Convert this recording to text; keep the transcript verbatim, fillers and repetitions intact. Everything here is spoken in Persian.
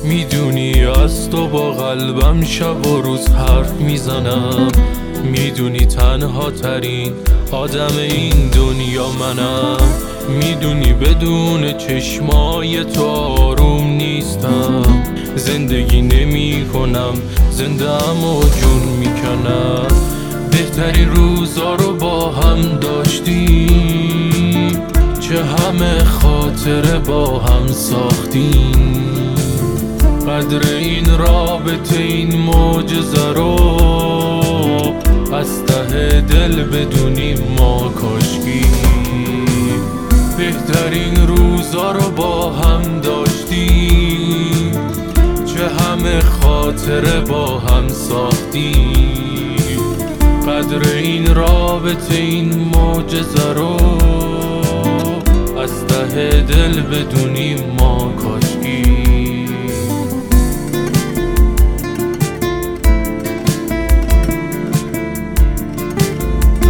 میدونی از تو با قلبم شب و روز حرف میزنم، میدونی تنها ترین آدم این دنیا منم، میدونی بدون چشمای تو آروم نیستم، زندگی نمی کنم زنده‌ام و جون میکنم. بهترین روزا رو با هم داشتیم، چه همه خاطره با هم ساختیم، قدر این رابطه این معجزه رو از ته دل بدونیم ما کاشکی. بهترین روزا رو با هم داشتیم، چه همه خاطره با هم ساختیم، قدر این رابطه این معجزه رو از ته دل بدونیم ما کاشکی.